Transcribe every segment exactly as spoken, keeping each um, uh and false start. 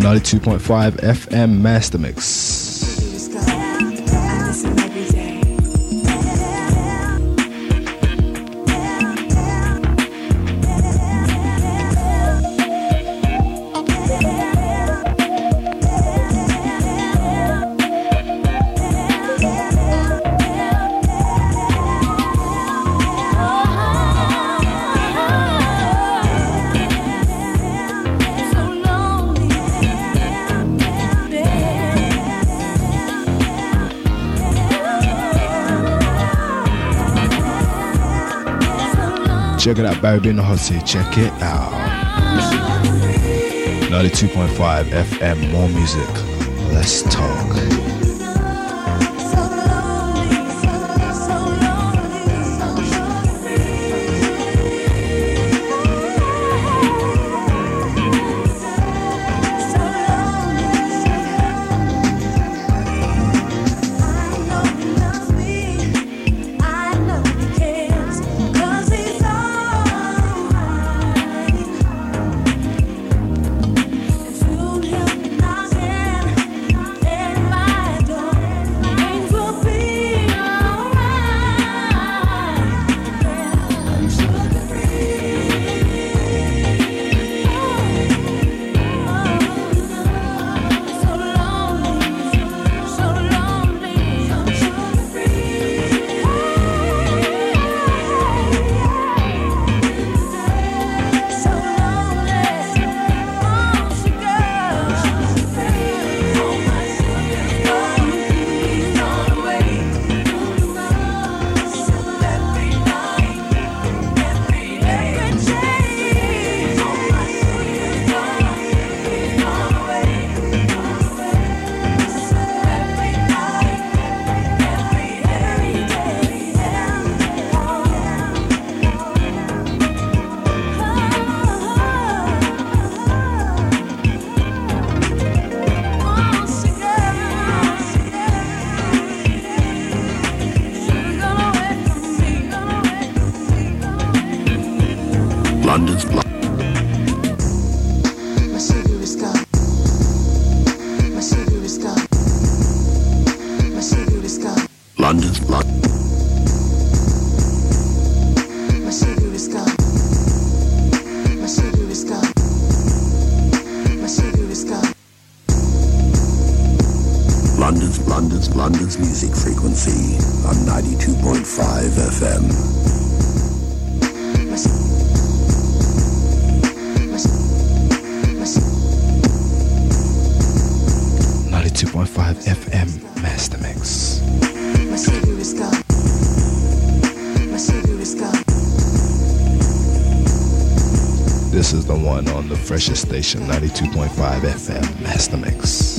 ninety-two point five F M Master Mix. Check it out, Barry B in the hot seat. Check it out. ninety-two point five F M, more music. Let's talk. London's block. My sugar is gone. My sugar is gone. My sugar is gone. London's block. My sugar is gone. My sugar is gone. My sugar is gone. London's, London's, London's music frequency on ninety-two point five F M. ninety-two point five F M Master Mix. My sugar is gone. My sugar is gone. This is the one on the freshest station, ninety-two point five F M Master Mix.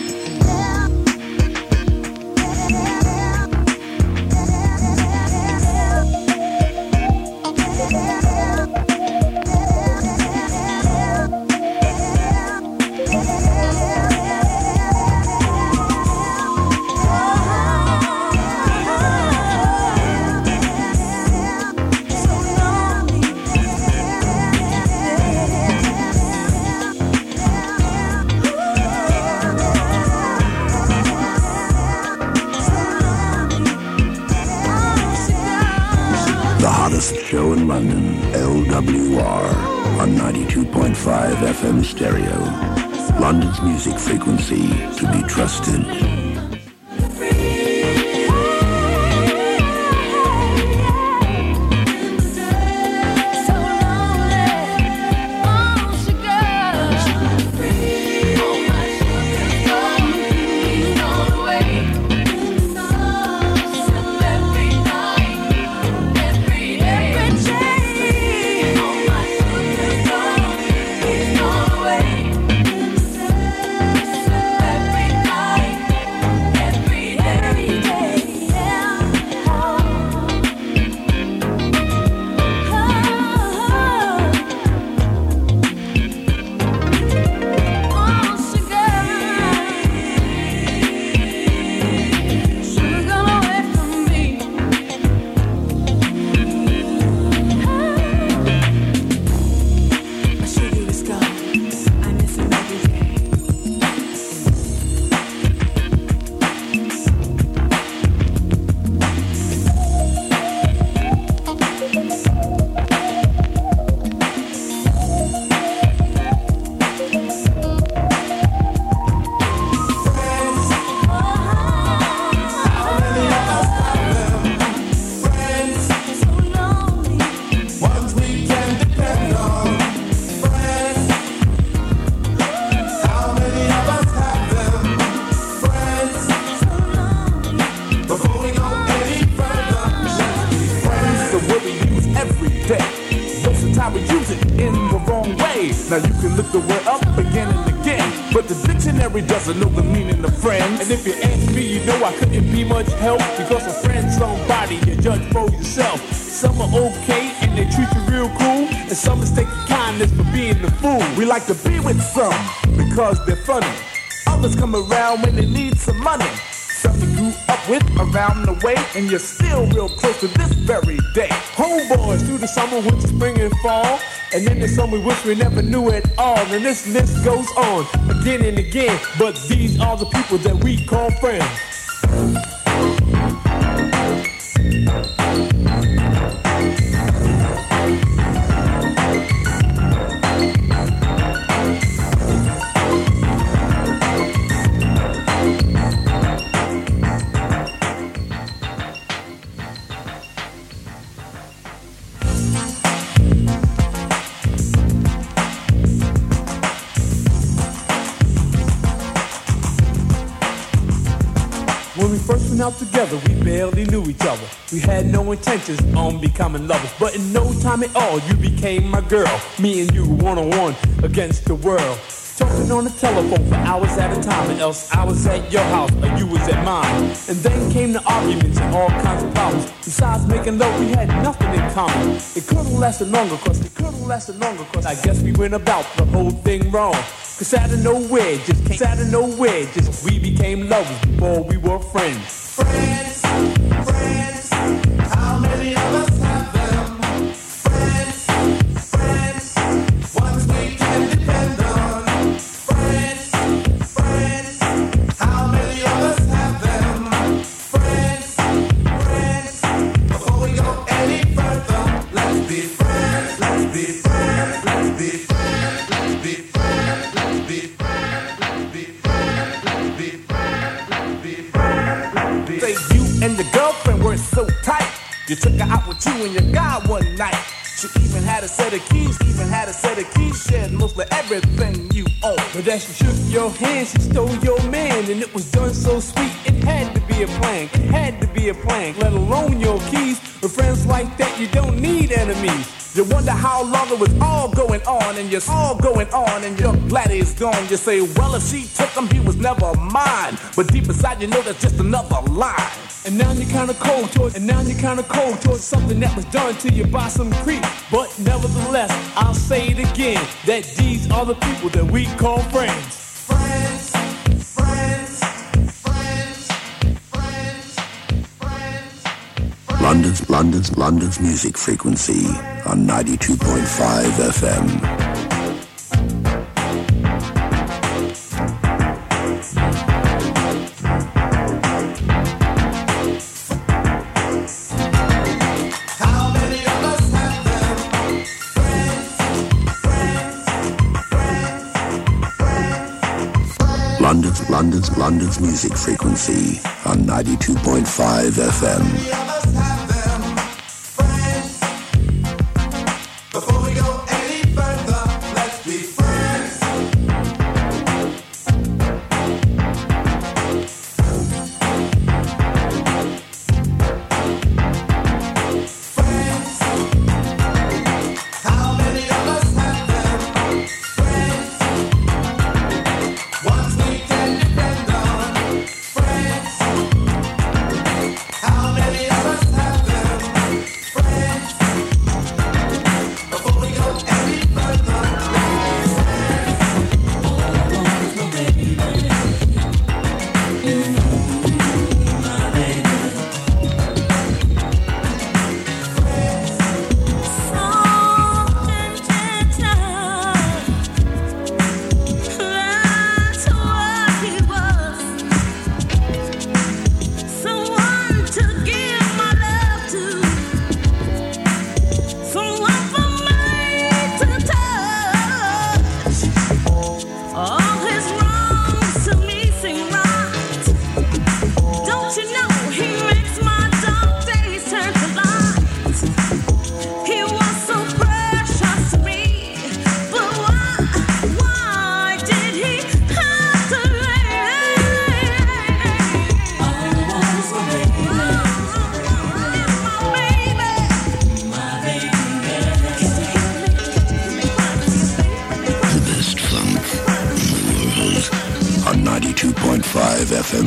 Show in London, L W R on ninety-two point five F M stereo. London's music frequency to be trusted. Now you can look the word up again and again, but the dictionary doesn't know the meaning of friends. And if you ask me, you know I couldn't be much help, because a friend's somebody you judge for yourself. Some are okay and they treat you real cool, and some mistake your kindness for being the fool. We like to be with some because they're funny. Others come around when they need some money. Some you grew up with around the way, and you're still real close to this very day. Homeboys through the summer, winter, spring, and fall, and then there's some we wish we never knew at all. And this list goes on again and again, but these are the people that we call friends. When we first went out together, we barely knew each other. We had no intentions on becoming lovers, but in no time at all, you became my girl. Me and you one-on-one against the world. Talking on the telephone for hours at a time, and else I was at your house or you was at mine. And then came the arguments and all kinds of problems. Besides making love, we had nothing in common. It could've lasted longer, cause it could've lasted longer, cause I guess we went about the whole thing wrong. Cause out of nowhere, just came out of nowhere, just we became lovers before we were friends. Friends, friends, how many of us have them? Friends, friends, ones we can depend on. Friends, friends, how many of us have them? Friends, friends, before we go any further, let's be friends, let's be friends, let's be friends, let's be friends. Say you and your girlfriend were so tight, you took her out with you and your guy one night. She even had a set of keys, even had a set of keys, shared mostly everything you own. But as she shook your hand, she stole your man, and it was done so sweet, it had to be a prank, it had to be a prank, let alone your keys. With friends like that, you don't need enemies. You wonder how long it was all going on, and you're all going on, and you're glad he's gone. You say, well, if she took him, he was never mine. But deep inside, you know that's just another lie. And now you're kinda cold towards, and now you're kinda cold towards something that was done to you by some creep. But nevertheless, I'll say it again, that these are the people that we call friends. Friends, friends, friends, friends, friends. London's, London's, London's music frequency on ninety-two point five F M. London's, London's, London's music frequency on ninety-two point five F M. How many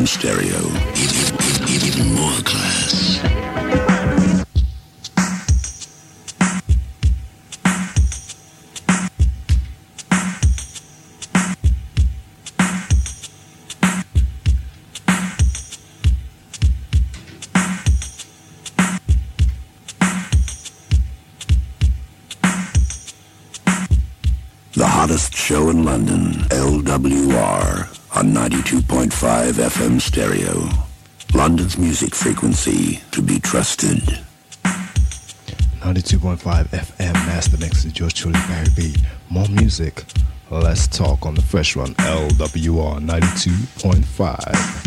stereo. Even, even more class. The hottest show in London, L W R, on ninety-two point five F M stereo. London's music frequency to be trusted. ninety-two point five F M Master Mix is yours truly, Barry B. More music, less talk on the Fresh Run, L W R ninety-two point five.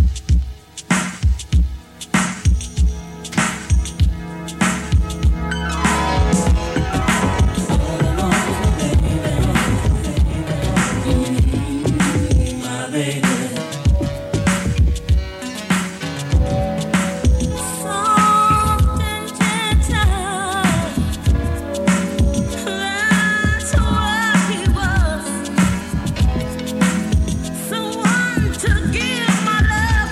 To give my love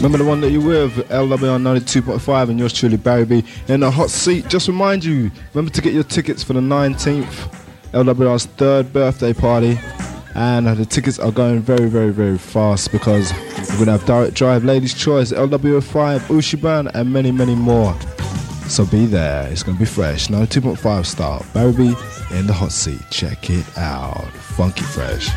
Remember the one that you're with, L W R ninety-two point five, and yours truly, Barry B, in the hot seat. Just remind you, remember to get your tickets for the nineteenth, L W R's third birthday party. And uh, the tickets are going very, very, very fast because we're going to have Direct Drive, Ladies' Choice, L W five, Ushiban, and many, many more. So be there. It's going to be fresh. ninety-two point five style. Barry B in the hot seat. Check it out. Funky fresh.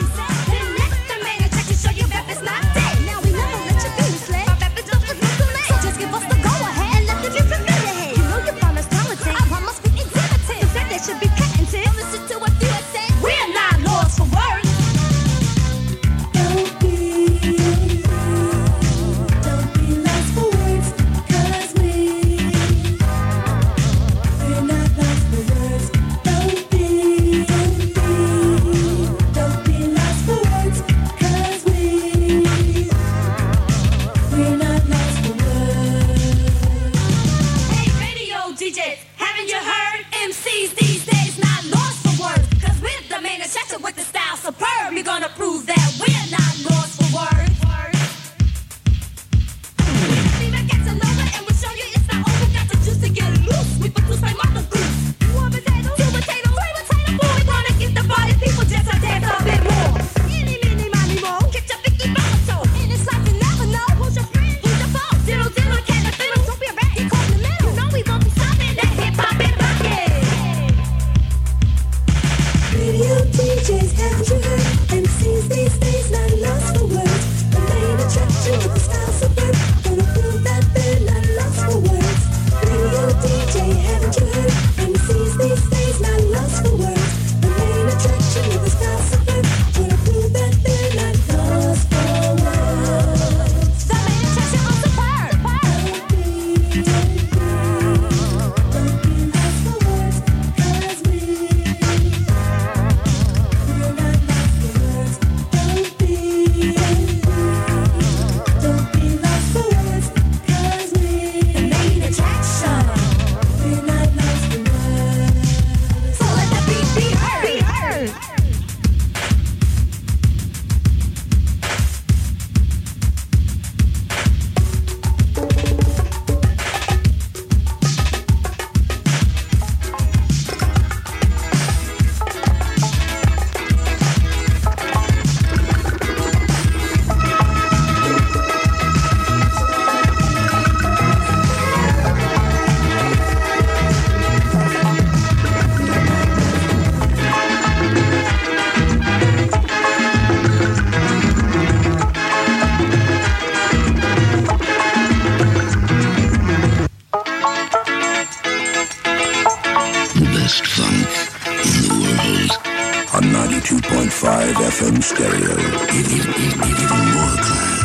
F M stereo. Even, even, even more class.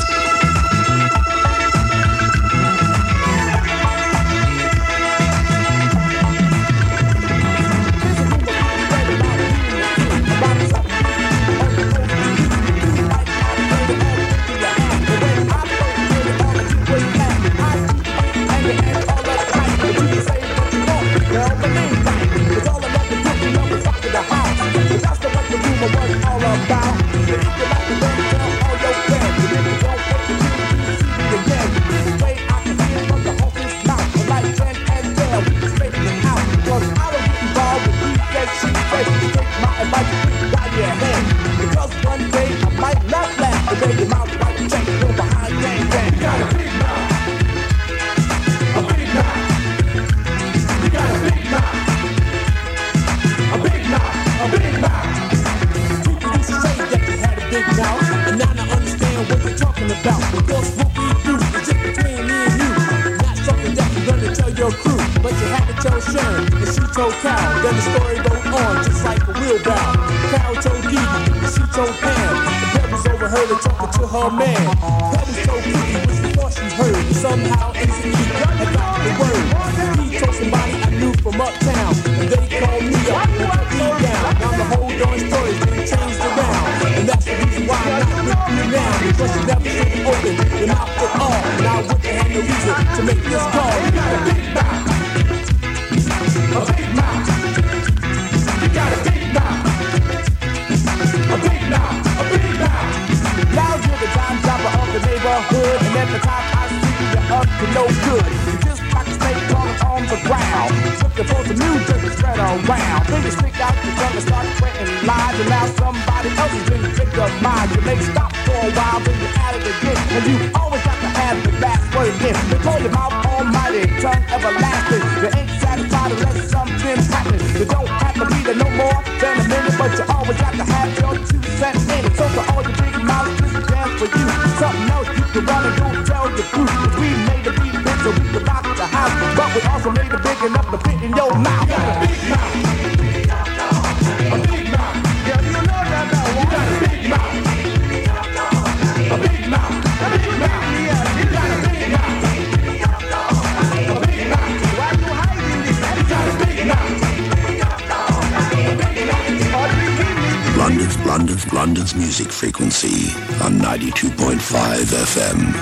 And at the top to fit in your mouth. You got a big mouth. A big mouth. Yeah, you know that now. You got a big mouth. A big mouth. A big mouth. Yeah, you got a big mouth. A big mouth. Why you hiding this? You got a big mouth. London's, London's, London's music frequency on ninety-two point five F M.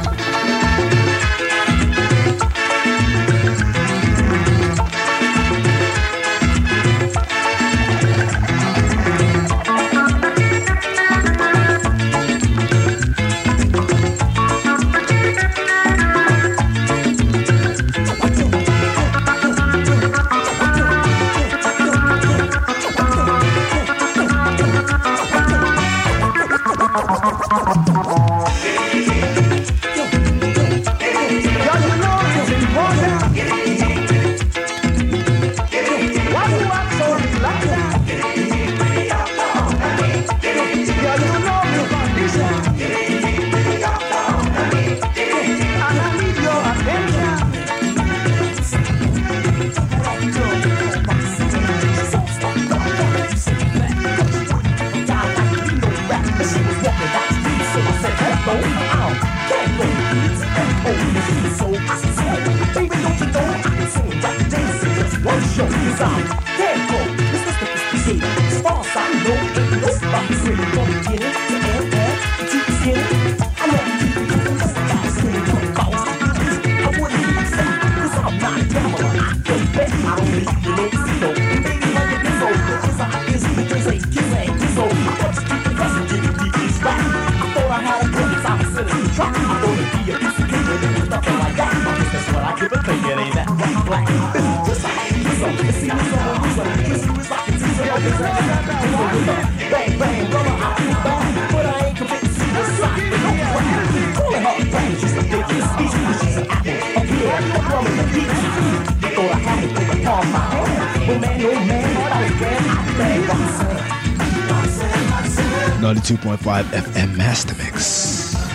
ninety-two point five F M Master Mix. I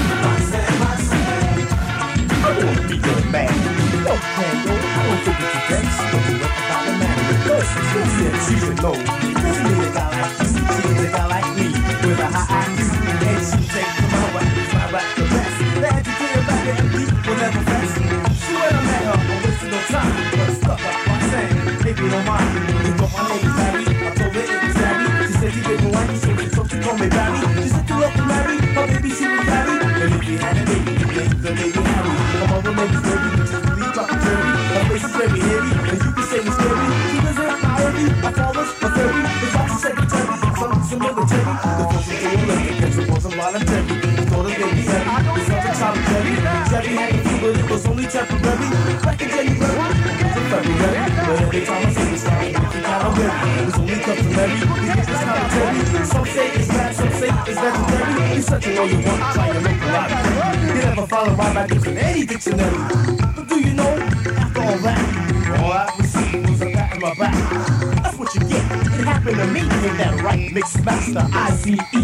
wanna be your man. No, man, no, I don't think it's a dance. Don't you look about a man. Because she's a low. Doesn't mean a guy like you. She's a guy like me. With a high I Q. And she takes the my rap. My rap the best. The educated back at M D will never rest. She when I met her, I wasted no time. But stuck up by saying, if you don't mind, you thought my name was Harry. I told her it was Harry. She said she didn't like me, so she told she called me Barry. She said you love to marry. Her baby she was Barry. And if you had a baby, you named the baby Harry. Her mother name is Harry. Her face is very hairy, and you can say it's scary. She doesn't empower me, I follow her theory. It's like a secretary, some, some military. The folks are doing electric, and suppose I'm voluntary. The daughter's baby Harry, the son's a child of Jerry. Jerry had the flu, but it was only temporary. Back in January, it's a February. But every time I say it's not, it's kind of weird. It was only customary, because it's commentary. Some say it's bad, some say it's legendary. You're such a all you want, try to make a lot of money. You never follow my rabbits in any dictionary. But do you know, after all that, all I received was a pat on my back. That's what you get. It happened to me in that right mix master I C E.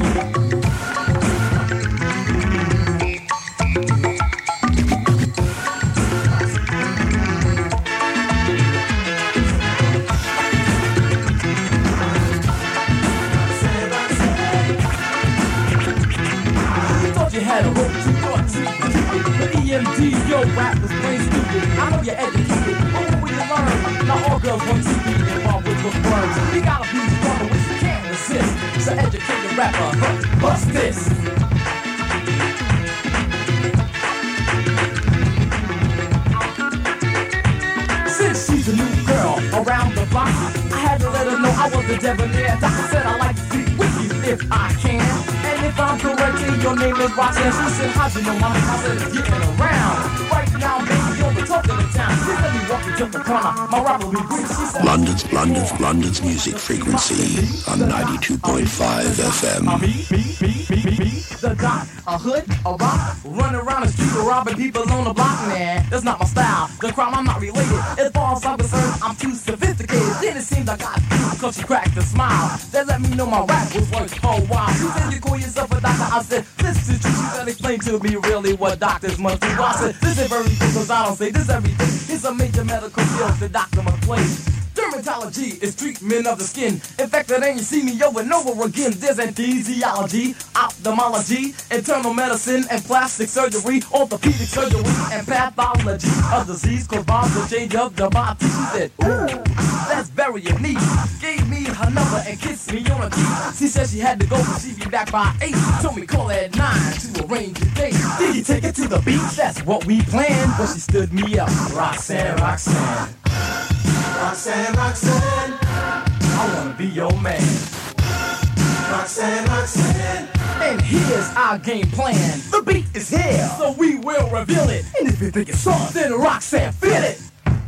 Had a rope to thought to the E M D, yo, rap was plain stupid. I know you're educated, only when you learn. Now all girls want to be involved with the words. You gotta be strong, which you can't resist. So educated rapper, huh, bust this. Since she's a new girl around the block, I had to let her know I was the debonair. Doctor said I like to speak with you if I can. And if I'm correct, your name is Roxanne. She said, how'd you know my name? I said, it's getting around. Right now, baby, you're the talk of the town. She let me walk into the corner. My rapper will be brief. She said, London's, London's, London's music frequency on ninety-two point five F M. Me, me, me, me, me, me, the dot, a hood, a rock, run around the street robbing people on the block. Nah, that's not my style. The crime, I'm not related. As far as I'm concerned, I'm too sophisticated. Then it seems I got cause she cracked a smile. They let me know my rap was worth a while. She said, you call yourself a doctor? I said, this is true. She said, explain to me really what doctors must do. I said, this is very good cause I don't say this everything. It's a major medical field the doctor must play. Dermatology is treatment of the skin. In fact, that ain't you see me over and over again. There's anesthesiology, ophthalmology, internal medicine and plastic surgery, orthopedic surgery and pathology of disease caused by the change of the body. She said, ooh, that's very unique. Gave me her number and kissed me on the cheek. She said she had to go, but she'd be back by eight. Told me call her at nine to arrange a date. Did you take it to the beach? That's what we planned. But she stood me up. Roxanne, Roxanne. Roxanne, Roxanne, I wanna be your man. Roxanne, Roxanne, and here's our game plan. The beat is here, so we will reveal it. And if you think it's soft, then Roxanne, feel it.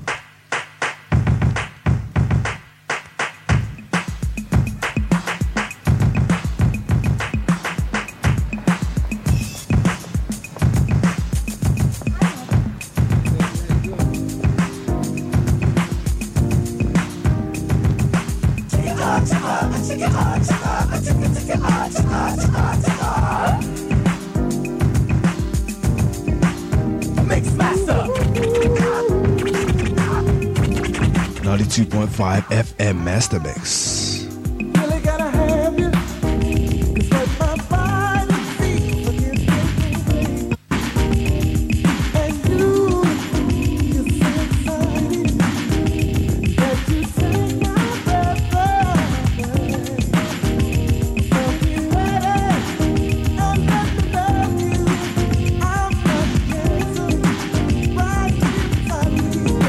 ninety-two point five F M Master Mix. Really gotta have you. It's like my body feels against and you, you're so excited that you take my breath away. So be ready and let me love you. I'm not together right inside me.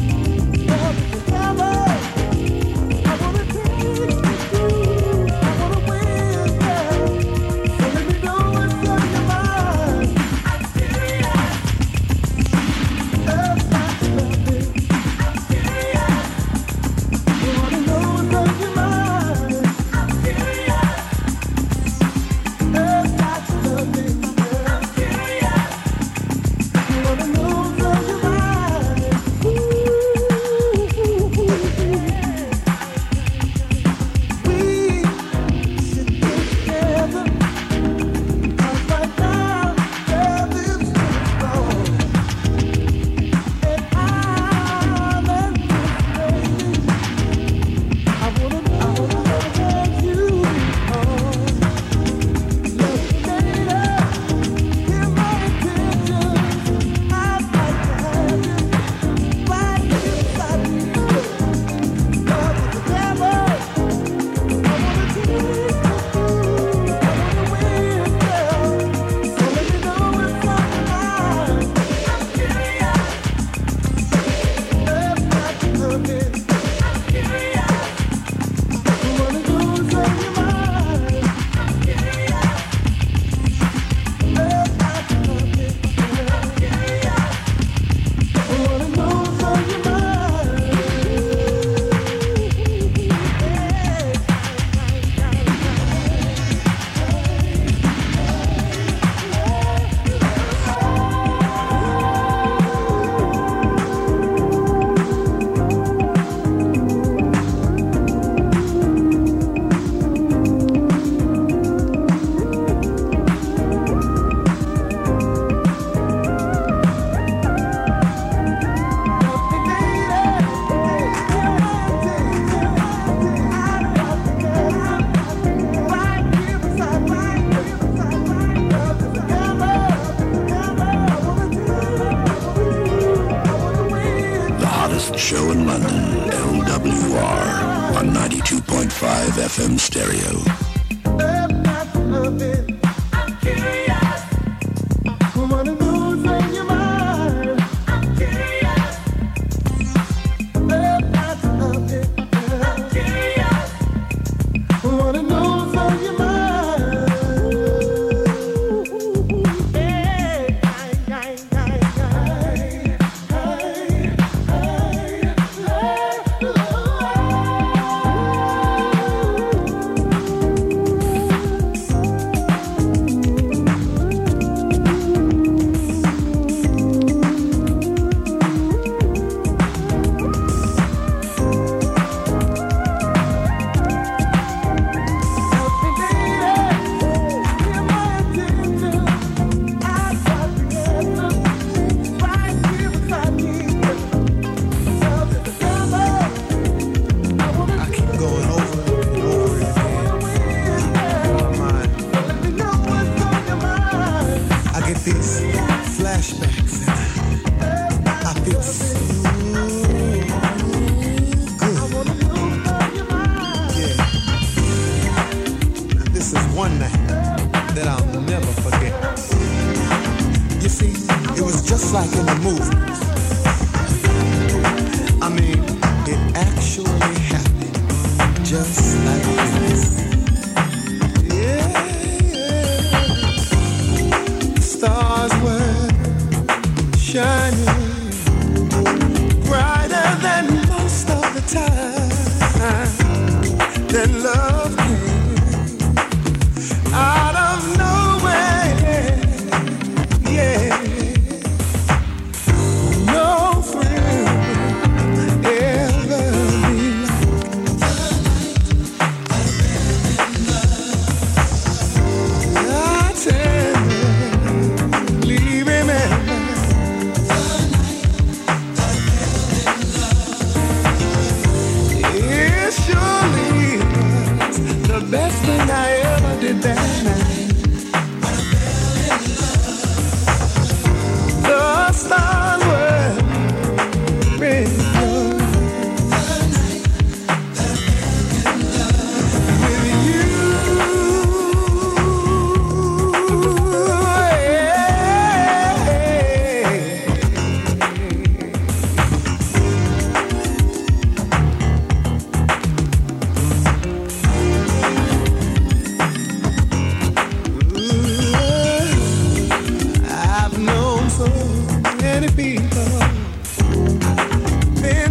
Love together. I wanna take you. I wanna win, girl. So let me know what's on your mind. I'm serious. Love not loving. I'm serious. You wanna know what's on your mind. I'm serious. Love not loving. I'm serious. You wanna know what's on your mind. We should get together. 'Cause right now love is wrong. And I'm anticipating. I wanna, I wanna have you on. Look later, hear my intentions. I'd like to have you right inside me. Love together. I wanna take you. I wanna win, girl. So let me know what's on your mind. I'm curious. Love not loving. I'm curious. I wanna know what's on your mind. I'm curious. Love not loving. I'm curious. I wanna know what's on your mind. The hottest show in London, L W R, on ninety-two point five F M stereo. Love not loving. I'm curious. I wanna know what's on your mind. I'm curious. Love not loving. I'm curious. I wanna know what's on your mind. Hey, hey, hey, hey, hey, hey, hey, hey,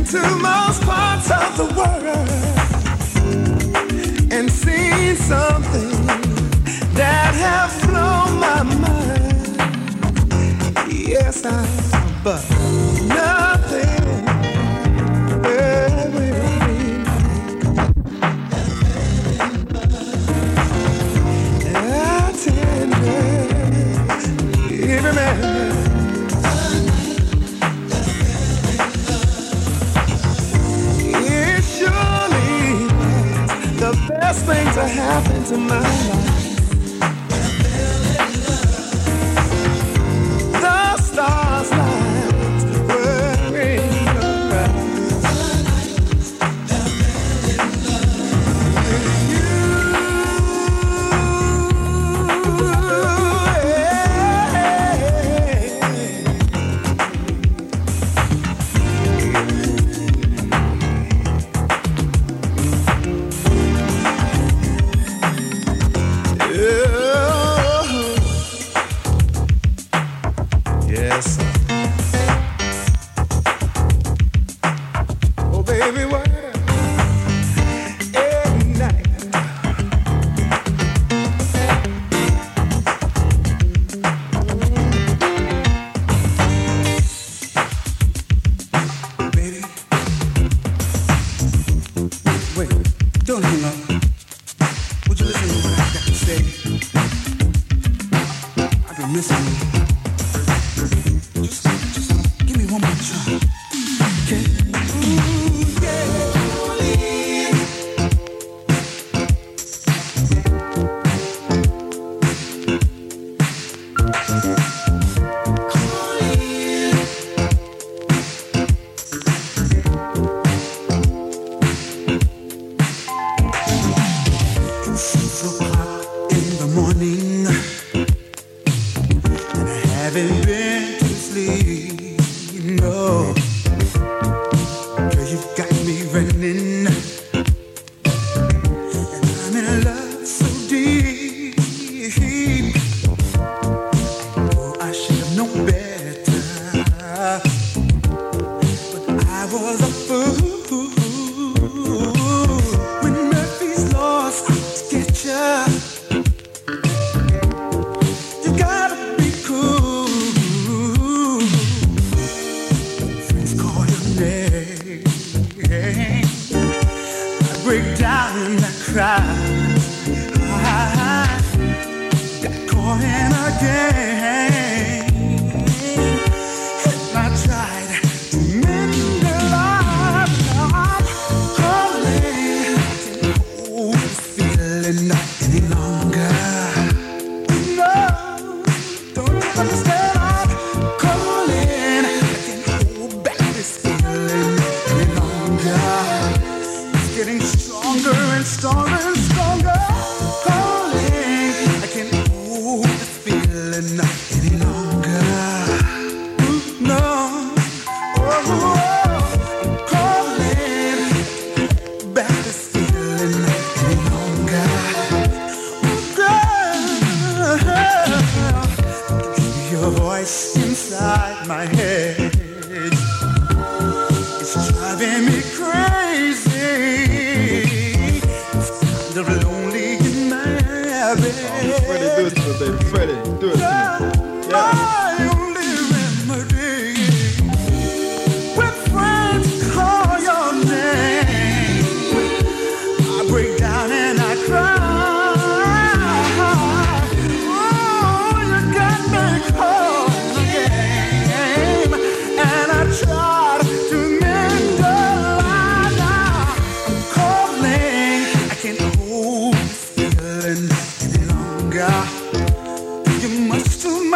to most parts of the world and seen something that have blown my mind. Yes, I have, but nothing will be. I tender every man. The best thing to happen to my life. The stars light were in your eyes. Feeling any longer. You must have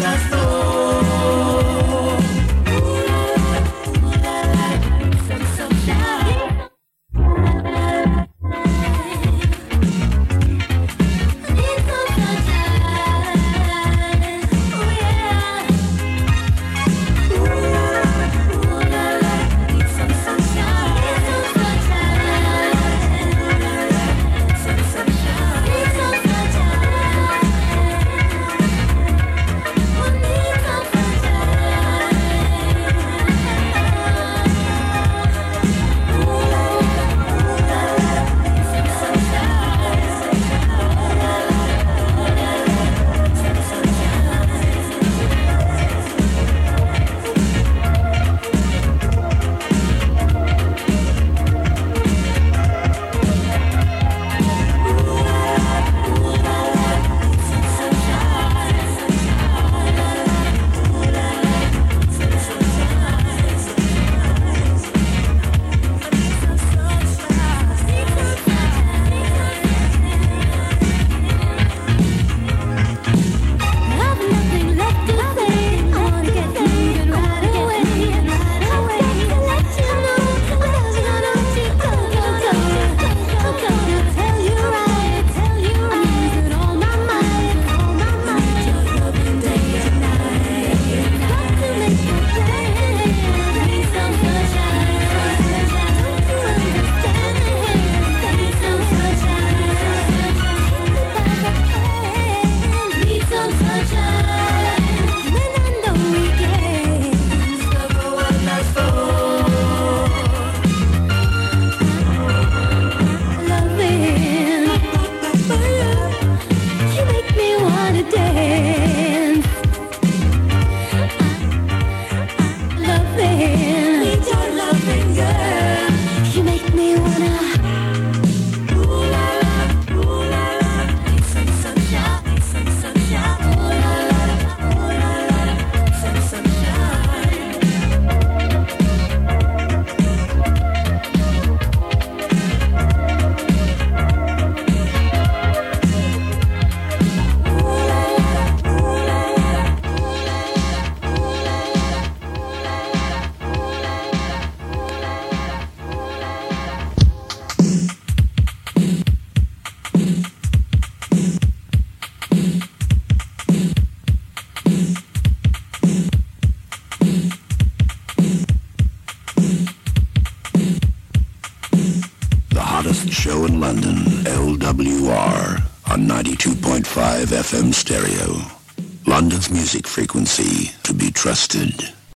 Show in London, L W R, on ninety-two point five F M stereo. London's music frequency to be trusted.